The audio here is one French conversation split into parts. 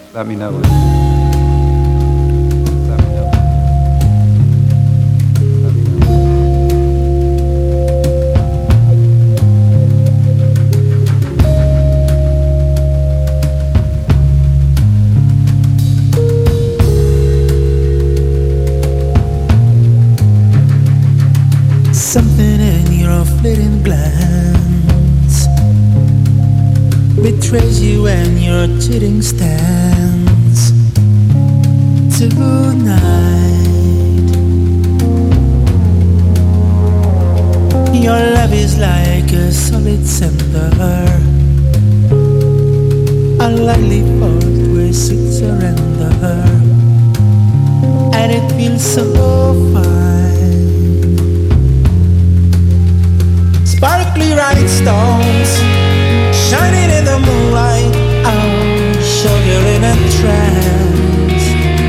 Let me know. Something in your fleeting glance betrays you and your cheating stance. Tonight, your love is like a solid cinder, unlikely forth with sweet surrender, and it feels so fine. Sparkly rhinestones shining in the moonlight. I'll show you in a trance.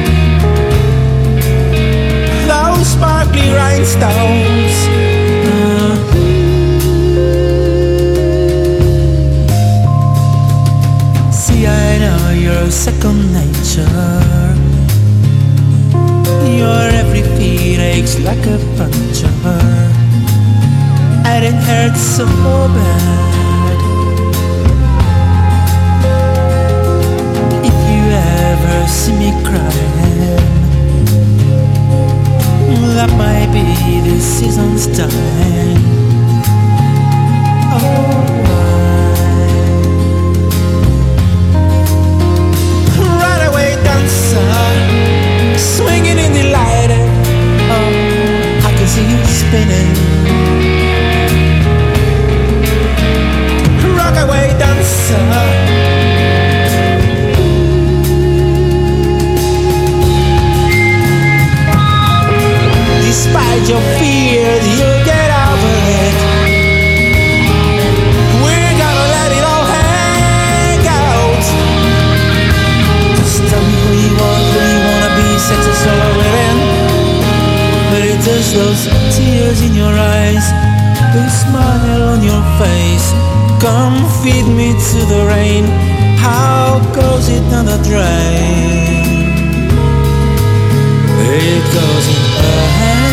Those sparkly rhinestones. See, I know you're second nature. Your every beat aches like a puncture, and it hurts so bad. If you ever see me crying, that might be the season's time. Oh, right away, dancer, swinging in the light. Oh, I can see you spinning. Rockaway dancer, despite your fears, you'll get over it. We're gonna let it all hang out. Just tell me who you wanna be, sex is all within. But it's just those tears in your eyes, the smile on your face. Come feed me to the rain. How goes it down the drain? It goes in rain.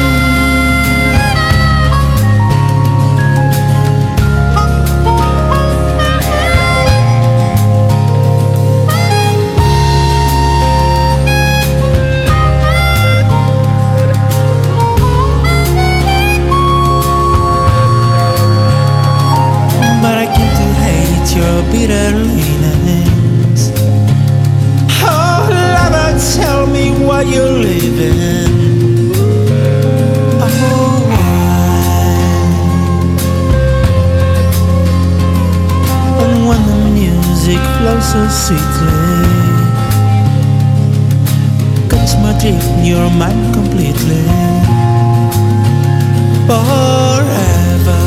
Your bitter leanings. Oh, lover, tell me why you're leaving. Oh, why? And when the music flows so sweetly, catch my drift in your mind completely. Forever.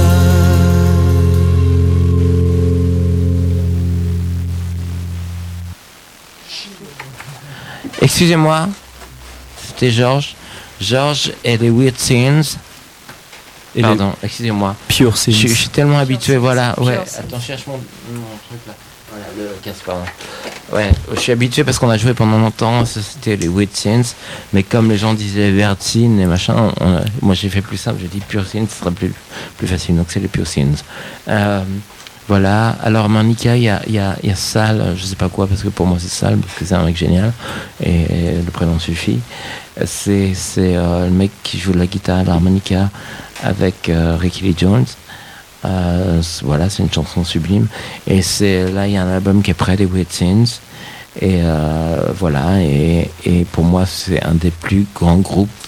Excusez-moi, c'était Georges. Georges et les Weird Scenes. Pardon, excusez-moi. Pure Scenes. Je suis tellement habitué, voilà. Ouais, attends, cherche mon truc là. Voilà, le casque, pardon. Ouais, je suis habitué parce qu'on a joué pendant longtemps, ça c'était les Weird Scenes. Mais comme les gens disaient Weird Scenes et machin, moi j'ai fait plus simple, j'ai dit Pure Scenes, ce sera plus facile. Donc c'est les Pure Scenes. Voilà, alors Monica, il y a Sal, je sais pas quoi, parce que pour moi c'est Sal, parce que c'est un mec génial, et le prénom suffit. C'est le mec qui joue de la guitare, l'harmonica, avec Ricky Lee Jones. Voilà, c'est une chanson sublime. Et là, il y a un album qui est près des Weird Scenes. Et voilà, et pour moi, c'est un des plus grands groupes.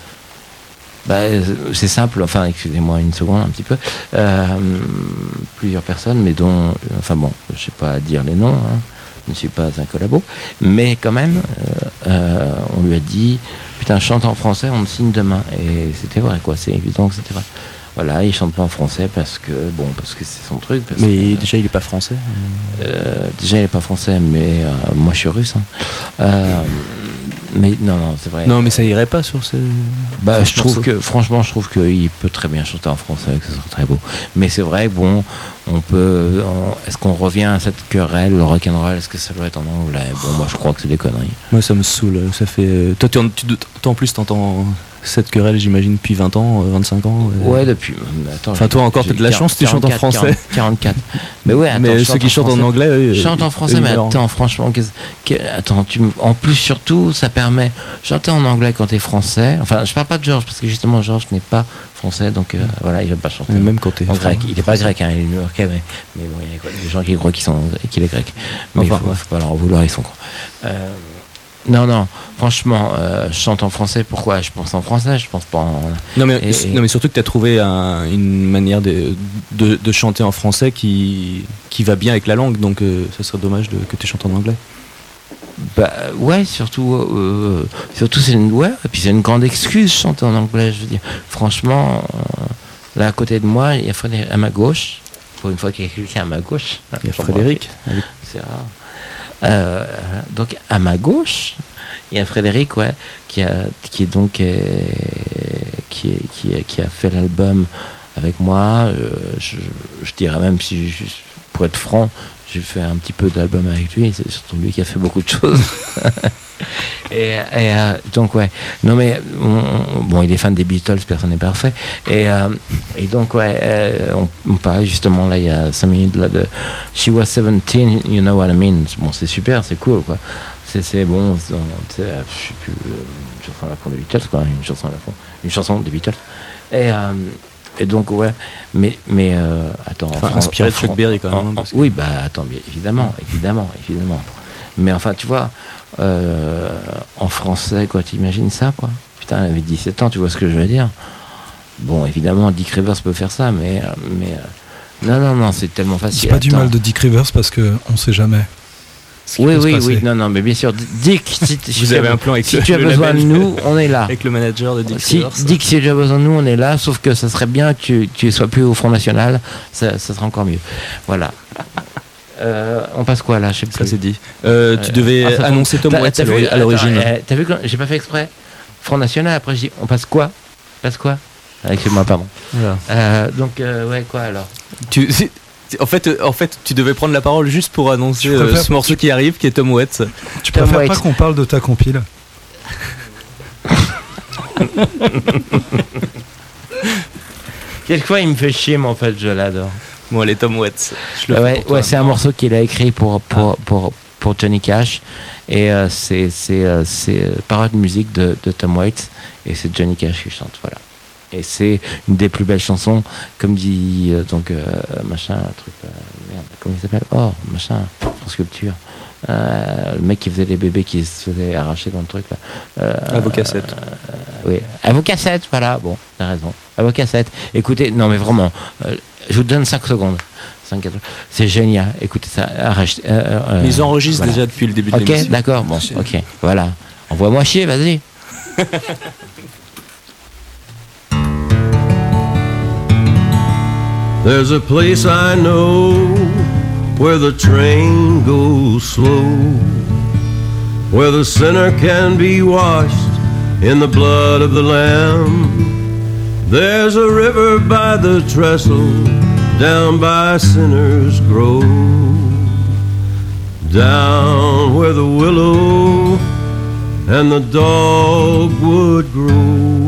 C'est simple, enfin, excusez-moi une seconde, un petit peu. Plusieurs personnes, mais dont, enfin bon, je sais pas dire les noms, hein, je ne suis pas un collabo, mais quand même, on lui a dit, putain, chante en français, on te signe demain. Et c'était vrai, quoi, c'est évident que c'était vrai. Voilà, il chante pas en français parce que c'est son truc. Mais déjà, il est pas français. Déjà, il est pas français, mais moi, je suis russe. Hein. Mais non, c'est vrai. Non, mais ça irait pas sur ce. Franchement, je trouve qu'il peut très bien chanter en français, que ce serait très beau. Mais c'est vrai, bon, est-ce qu'on revient à cette querelle, le rock'n'roll, est-ce que ça doit être en anglais? Bon, moi je crois que c'est des conneries. Moi ça me saoule, ça fait... Toi en plus t'entends cette querelle, j'imagine, depuis 20 ans, 25 ans. Ouais, depuis... Attends, enfin toi encore t'as de la chance, tu chantes en français. 44. Mais ouais, attends, mais ceux qui chantent en anglais... Je chante en français, mais attends, franchement, attends, en plus surtout, ça permet... Chanter en anglais quand t'es français, enfin je parle pas de Georges, parce que justement Georges n'est pas français, donc voilà, il va pas chanter. Même quand t'es en grec, il est pas grec, hein, il est new-yorkais, mais bon, il y a des gens qui croient qu'il est grec. Mais enfin, faut pas leur en vouloir, ils sont cons. Non, franchement, je chante en français. Pourquoi? Je pense en français, je pense pas en... Non mais surtout que tu as trouvé une manière de chanter en français qui va bien avec la langue, donc ça serait dommage que tu chantes en anglais. Bah ouais, surtout c'est et puis c'est une grande excuse chanter en anglais, je veux dire. Franchement, là à côté de moi, il y a Frédéric à ma gauche. Pour une fois qu'il y a quelqu'un à ma gauche. Il y a Frédéric. C'est rare. Donc à ma gauche, il y a Frédéric, ouais, qui a fait l'album avec moi. Je dirais même, si pour être franc, j'ai fait un petit peu d'album avec lui. C'est surtout lui qui a fait beaucoup de choses. et donc ouais, non mais bon, il est fan des Beatles, personne n'est parfait. Et donc ouais, on parlait justement là il y a 5 minutes là de She Was 17, You Know What I Mean. Bon, c'est super, c'est cool quoi. C'est bon, je sais plus, une chanson à la fond des Beatles quoi, une chanson des Beatles. Et donc ouais, mais attends, enfin, inspiré de Chuck Berry quand même. Oui, bah attends, évidemment. Mais enfin, tu vois, en français, quoi, t'imagines ça, quoi. Putain, elle avait 17 ans, tu vois ce que je veux dire. Bon, évidemment, Dick Rivers peut faire ça, mais non, c'est tellement facile. C'est pas du mal de Dick Rivers parce que on sait jamais. Oui, non, mais bien sûr, Dick, si vous avez un plan avec si tu as besoin de nous, on est là. Avec le manager de Dick. Dick, si tu as besoin de nous, on est là, sauf que ça serait bien que tu sois plus au Front National, ça serait encore mieux. Voilà. On passe quoi là? Je sais plus. Ça c'est dit. Tu devais annoncer Tom Waits à l'origine. T'as vu que j'ai pas fait exprès? Front National, après je dis on passe quoi? Excuse-moi, pardon. Voilà. Donc ouais, quoi alors? En fait, tu devais prendre la parole juste pour annoncer ce morceau qui arrive, qui est Tom Waits. Tu préfères pas qu'on parle de ta compile? Quelquefois, il me fait chier, mais en fait, je l'adore. Bon, allez, Tom Waits. Ouais, c'est un morceau qu'il a écrit pour Johnny Cash. Et c'est paroles de musique de Tom Waits. Et c'est Johnny Cash qui chante, voilà. Et c'est une des plus belles chansons, comme dit machin, truc, merde, comment il s'appelle? Oh, machin, France Culture. Le mec qui faisait les bébés qui se faisaient arracher dans le truc là. Avocassette. Oui, Avocassette, voilà, bon, t'as raison. Avocassette. Écoutez, non mais vraiment, je vous donne 5 secondes. C'est génial, écoutez ça, arrache. Mais ils enregistrent déjà depuis le début de l'émission. Ok, d'accord, bon, ok, voilà. Envoie-moi chier, vas-y. There's a place I know where the train goes slow, where the sinner can be washed in the blood of the Lamb. There's a river by the trestle, down by Sinner's Grove, down where the willow and the dogwood grow.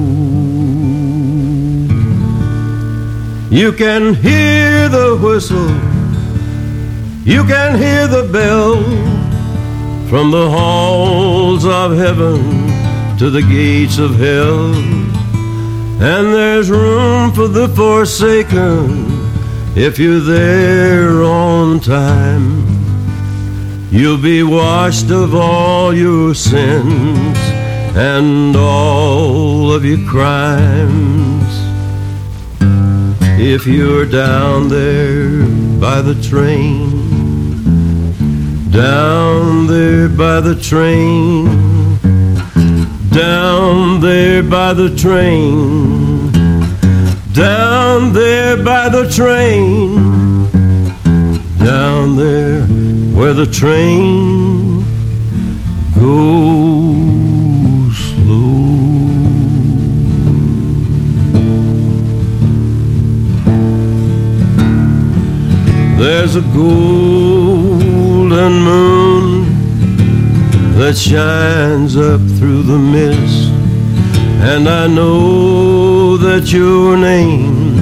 You can hear the whistle, you can hear the bell, from the halls of heaven to the gates of hell. And there's room for the forsaken if you're there on time. You'll be washed of all your sins and all of your crimes. If you're down there by the train, down there by the train, down there by the train, down there by the train, down there where the train goes slow. There's a golden moon that shines up through the mist, and I know that your name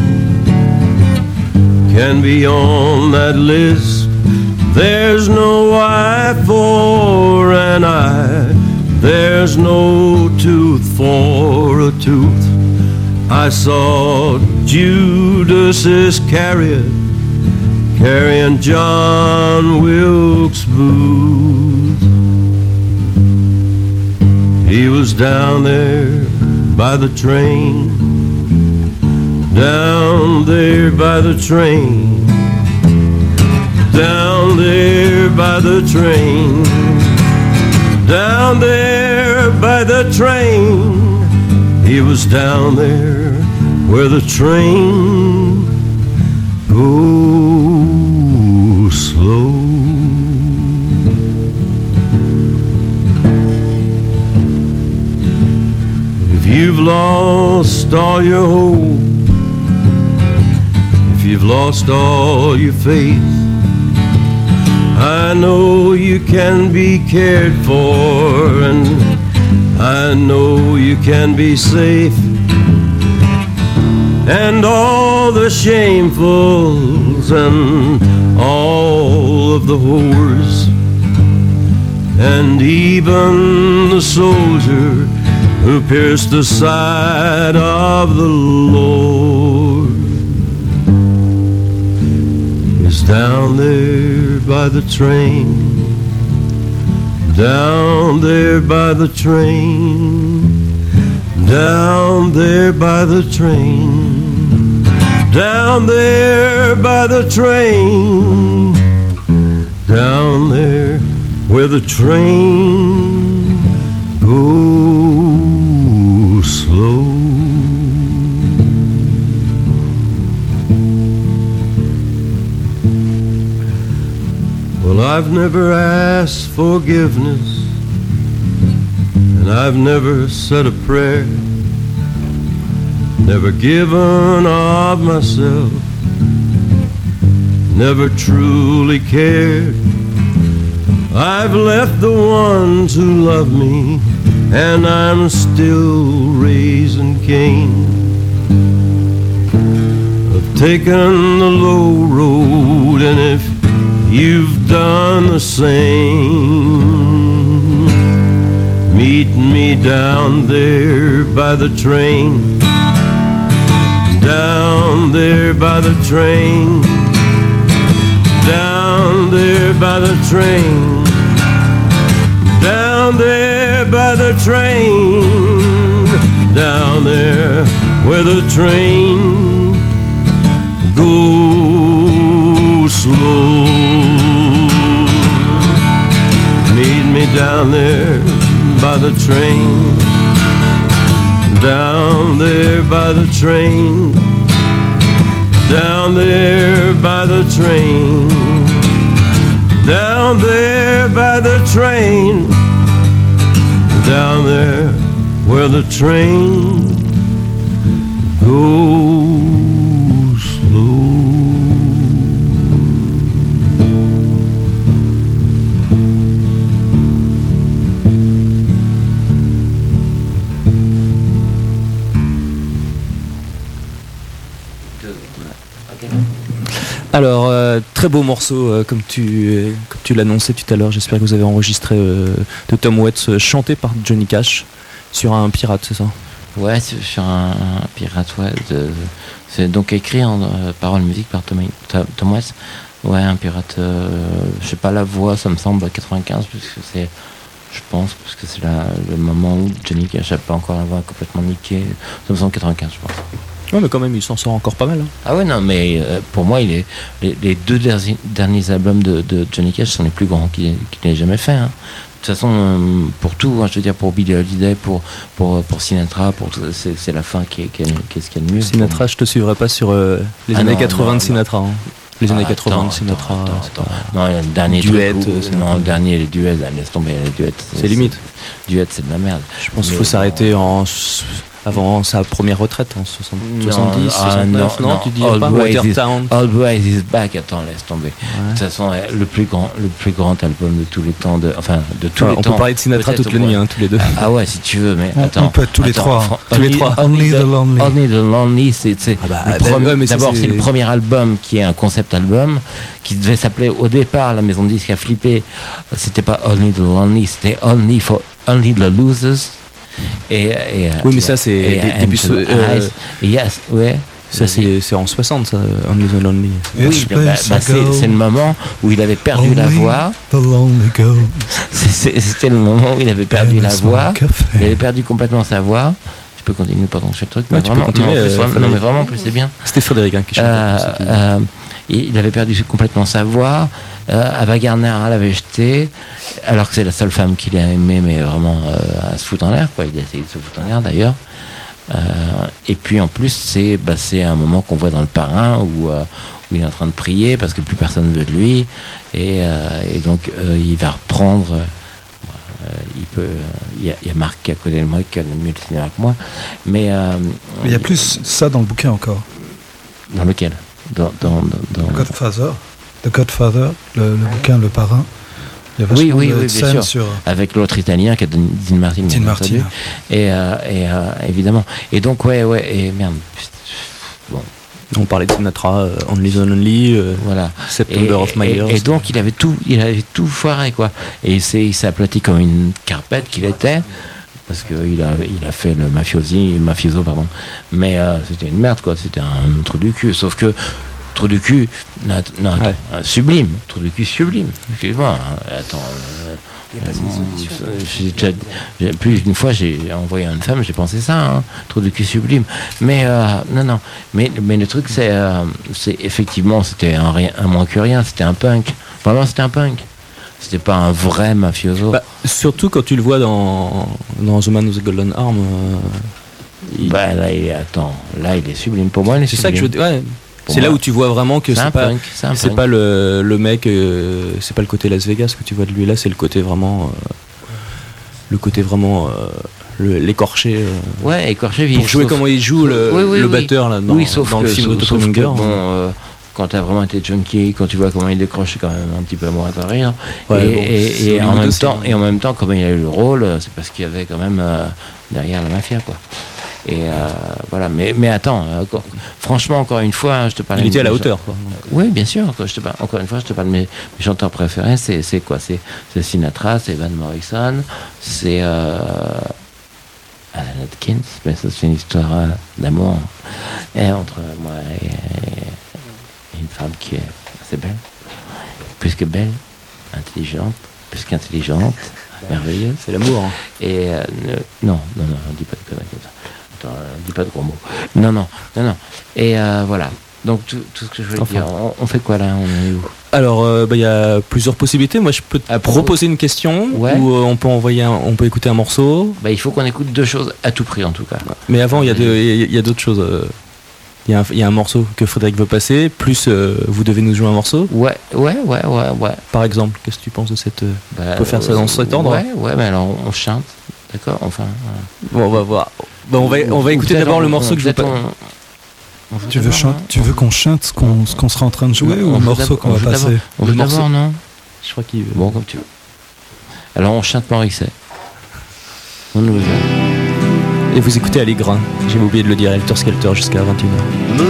can be on that list. There's no eye for an eye, there's no tooth for a tooth. I saw Judas Iscariot carrying John Wilkes Booth. He was down there by the train, down there by the train, down there by the train, down there by the train. He was down there where the train goes slow. If you've lost all your hope, if you've lost all your faith, I know you can be cared for, and I know you can be safe. And all the shamefuls and all of the whores, and even the soldier who pierced the side of the Lord, is down there by the train, down there by the train, down there by the train, down there by the train, down there where the train goes slow. Well, I've never asked forgiveness, and I've never said a prayer, never given of myself, never truly cared. I've left the ones who love me, and I'm still raising Cain. I've taken the low road, and if you've done the same, meet me down there by the train, down there by the train, down there by the train, down there by the train, down there where the train goes slow. Meet me down there by the train, down there by the train, down there by the train, down there by the train, down there where the train goes slow. Alors, très beau morceau, comme tu l'annonçais tout à l'heure. J'espère que vous avez enregistré de Tom Waits, chanté par Johnny Cash sur un pirate, c'est ça? Ouais, c'est sur un pirate, ouais. C'est donc écrit en paroles musique par Tom Waits. Ouais, un pirate, je sais pas la voix, ça me semble à 95, puisque c'est, je pense, parce que c'est le moment où Johnny Cash n'a pas encore la voix complètement niquée. Ça me semble 95, je pense. Ouais, mais quand même, il s'en sort encore pas mal. Hein. Ah ouais, non, mais pour moi, les deux derniers albums de Johnny Cash sont les plus grands qu'il ait jamais fait. Hein. De toute façon, pour tout, hein, je veux dire, pour Billie Holiday, pour Sinatra, c'est la fin qui est ce qu'il y a de mieux. Sinatra, je te suivrai pas sur les années 80 de Sinatra. Hein. Les années 80 de Sinatra. Non, le dernier duet. Non, le dernier, les duets, laisse tomber les duets. C'est limite. Duets, c'est de la merde. Je pense qu'il faut s'arrêter en avant sa première retraite en 70, 69, non, tu dis pas Watertown. Always is back, attends, laisse tomber. Ouais. De toute façon, le plus grand album de tous les temps, de tous les temps. On peut parler de Sinatra toute la nuit, tous les deux. Ah ouais, si tu veux, mais attends. On peut être tous les trois. Only the Lonely, c'est d'abord c'est le premier album qui est un concept album qui devait s'appeler au départ, la maison de disques a flippé, c'était pas Only the Lonely, c'était Only the Losers. Oui, mais ça c'est début yes, ouais. Ça c'est en 60 ça, Only the Lonely. Oui, c'est le moment où il avait perdu la voix. C'était le moment où il avait perdu la voix. Il avait perdu complètement sa voix. Je peux continuer pendant ce truc. Ouais, tu peux continuer. Non, mais vraiment, plus c'est bien. C'était Frédéric qui chantait. Il avait perdu complètement sa voix. Ava Gardner l'avait jeté, alors que c'est la seule femme qu'il a aimée, mais vraiment à se foutre en l'air, quoi. Il a essayé de se foutre en l'air d'ailleurs. Et puis en plus, c'est un moment qu'on voit dans Le Parrain où il est en train de prier parce que plus personne ne veut de lui, et donc il va reprendre. Il y a Marc qui a connu moi, qui connaît mieux le cinéma que moi, mais il y a plus ça dans le bouquin encore. Dans lequel? Dans Godfather. The Godfather, le bouquin Le Parrain. Il y a oui, bien sûr. Avec l'autre italien qui est Dean Martin. Dean Martin. Et évidemment. Et donc, et merde. Bon. On parlait de Sinatra, Only the Lonely, voilà. September of My Years. Et donc, il avait tout foiré, quoi. Et il s'est aplati comme une carpette qu'il était. Parce qu'il a fait le mafioso, pardon. Mais c'était une merde, quoi. C'était un trou du cul. Sauf que trou du cul, sublime. Trou du cul sublime. Excuse-moi. Attends. Plus d'une fois, j'ai envoyé à une femme, j'ai pensé ça. Trou du cul sublime. Mais non. Mais le truc, c'est effectivement, c'était un moins que rien. C'était un punk. Vraiment, c'était un punk. C'était pas un vrai mafioso. Surtout quand tu le vois dans The Man with the Golden Arm. Là, il est sublime. Pour moi, il est sublime. C'est ça que je veux dire. Ouais. C'est là où tu vois vraiment que c'est pas le mec, c'est pas le côté Las Vegas que tu vois de lui là, c'est le côté vraiment, l'écorché. Ouais, écorché vif. Pour jouer comment il joue le batteur là dans le film de Tom Finger. Quand t'as vraiment été junkie, quand tu vois comment il décroche, c'est quand même un petit peu moins à rire. Et en même temps, comme il a eu le rôle, c'est parce qu'il y avait quand même derrière la mafia, quoi. Et voilà, mais attends, franchement, encore une fois, je te parle. Il était à la hauteur, quoi. Oui, bien sûr. Encore une fois, je te parle de mes chanteurs préférés. C'est quoi? C'est Sinatra, c'est Van Morrison, c'est Alan Atkins. Mais ça, c'est une histoire d'amour entre moi et une femme qui est assez belle, plus que belle, intelligente, plus qu'intelligente, merveilleuse. C'est l'amour. Hein. Et non, on dit pas de conneries comme ça. Attends, on dit pas de gros mots. Non. Et voilà. Donc tout ce que je voulais dire. On fait quoi là? On est où? Alors, il y a plusieurs possibilités. Moi, je peux te proposer une question ou on peut écouter un morceau. Il faut qu'on écoute deux choses à tout prix en tout cas. Mais avant, il y a d'autres choses. Il y a un morceau que Frédéric veut passer, plus vous devez nous jouer un morceau. Ouais. Par exemple, qu'est-ce que tu penses de cette... on peut faire ça dans cet ordre. Ouais, mais alors on chante, d'accord. Enfin. Bon, on va voir. On va écouter d'abord le morceau que je veux pas. Tu veux qu'on chante ce qu'on sera en train de jouer ou le morceau qu'on va passer? On veut d'abord, non? Je crois qu'il veut. Bon, comme tu veux. Alors on chante Morrissey. On nous Et vous écoutez Allegra, j'ai oublié de le dire, Helter Skelter jusqu'à 21h.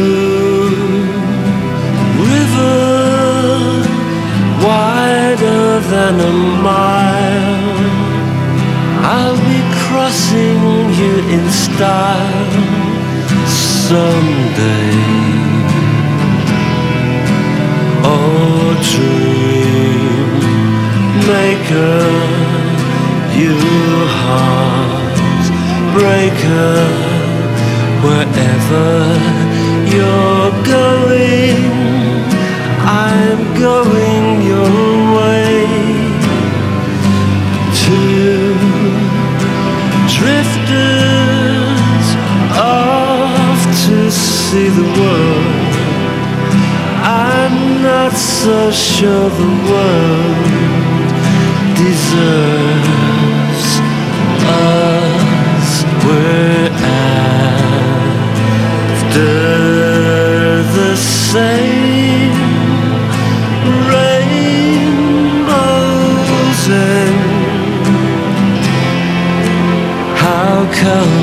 River, wider than a mile, I'll be crossing you in style someday. Oh, dream maker, you heart breaker, wherever you're going, I'm going your way. Two drifters off to see the world. I'm not so sure the world deserves us. We're at come.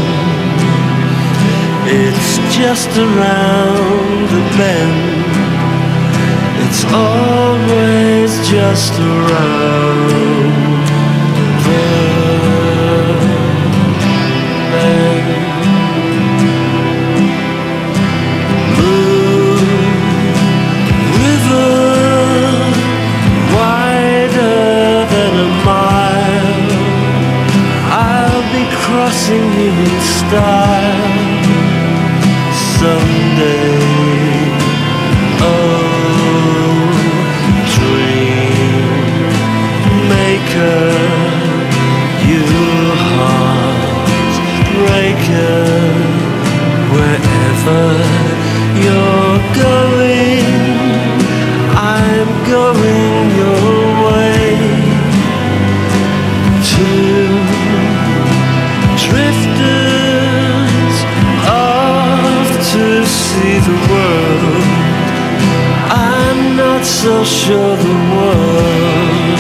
It's just around the bend. It's always just around the bend. Moon, river, wider than a mile. I'll be crossing you in style someday. You heartbreaker, wherever you're going, I'm going your way. Two drifters off to see the world. I'm not so sure the world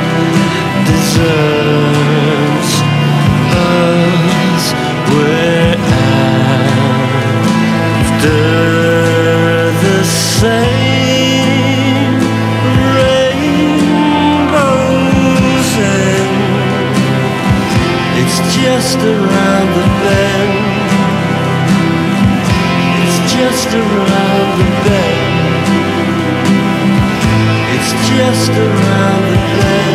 deserves us. We're after the same rainbows, and it's just around the bend. It's just around the bend. It's just around the bend.